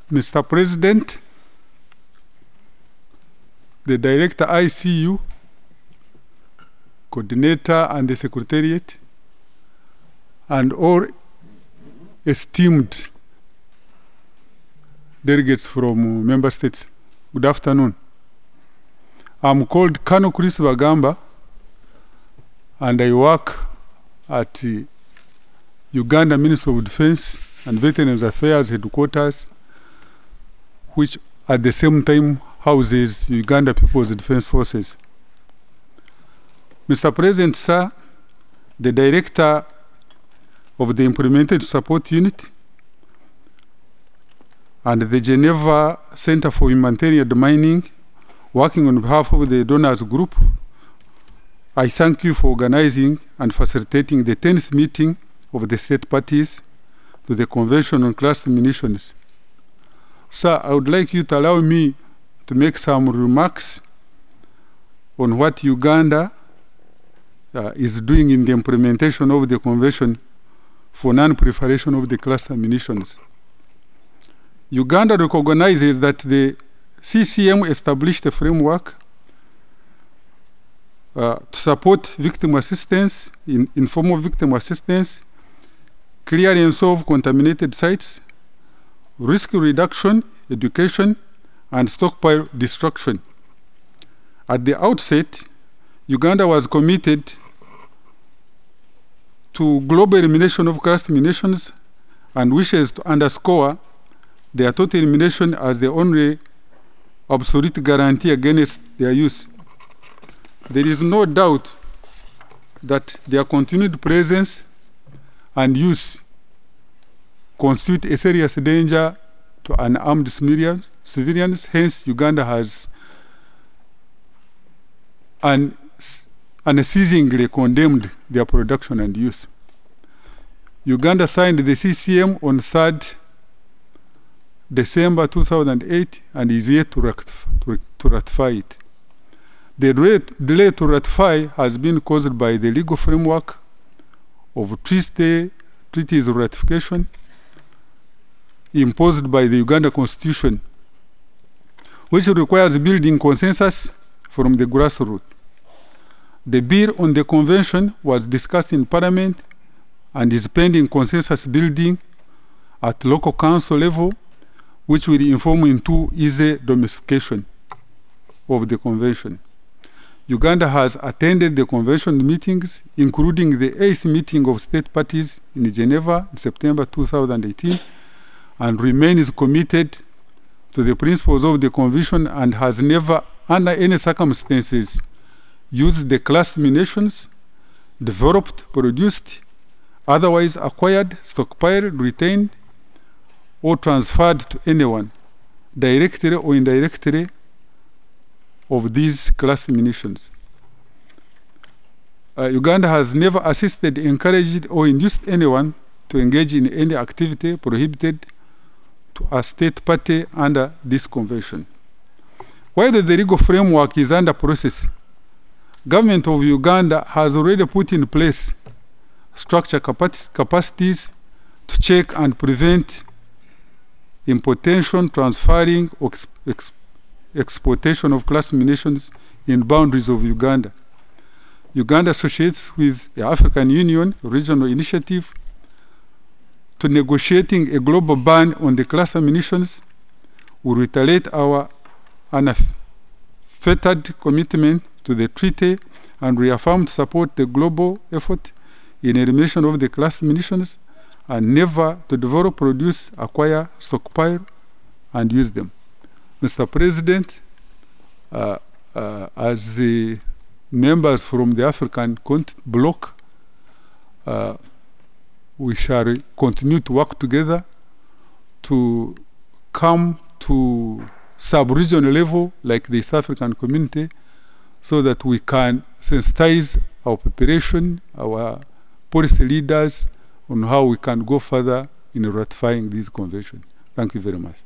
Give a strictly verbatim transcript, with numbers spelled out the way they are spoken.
Mister President, the Director I C U, Coordinator and the Secretariat, and all esteemed delegates from member states, good afternoon. I'm called Colonel Chris Bagamba, and I work at the Uganda Ministry of Defense and Veterans Affairs Headquarters, which at the same time houses Uganda People's Defense Forces. Mister President, sir, the Director of the Implemented Support Unit and the Geneva Center for Humanitarian Mining, working on behalf of the donors group, I thank you for organizing and facilitating the tenth meeting of the state parties to the Convention on Cluster Munitions. Sir, I would like you to allow me to make some remarks on what Uganda uh, is doing in the implementation of the Convention for non-proliferation of the cluster munitions. Uganda recognizes that the C C M established a framework uh, to support victim assistance, in, informal victim assistance, clearance of contaminated sites, risk reduction, education, and stockpile destruction. At the outset, Uganda was committed to global elimination of cluster munitions and wishes to underscore their total elimination as the only absolute guarantee against their use. There is no doubt that their continued presence and use constitute a serious danger to unarmed civilians. civilians. Hence, Uganda has un unceasingly condemned their production and use. Uganda signed the C C M on third December two thousand eight and is yet to, ratif to, to ratify it. The delay to ratify has been caused by the legal framework of treaty, treaties of ratification imposed by the Uganda Constitution, which requires building consensus from the grassroots. The bill on the convention was discussed in Parliament and is pending consensus building at local council level, which will inform into easy domestication of the convention. Uganda has attended the convention meetings, including the eighth meeting of state parties in Geneva in September two thousand eighteen, and remains committed to the principles of the convention and has never, under any circumstances, used the cluster munitions developed, produced, otherwise acquired, stockpiled, retained, or transferred to anyone, directly or indirectly, of these cluster munitions. Uh, Uganda has never assisted, encouraged, or induced anyone to engage in any activity prohibited to a state party under this convention. While the legal framework is under process, government of Uganda has already put in place structure capacities to check and prevent importation, transferring, or ex ex exportation of cluster munitions in boundaries of Uganda. Uganda associates with the African Union regional initiative to negotiating a global ban on the cluster munitions. We reiterate our unfettered commitment to the treaty and reaffirm to support the global effort in elimination of the cluster munitions and never to develop, produce, acquire, stockpile, and use them. Mister President, uh, uh, as the members from the African bloc, uh, we shall continue to work together to come to sub-regional level like the East African community so that we can sensitize our population, our policy leaders on how we can go further in ratifying this convention. Thank you very much.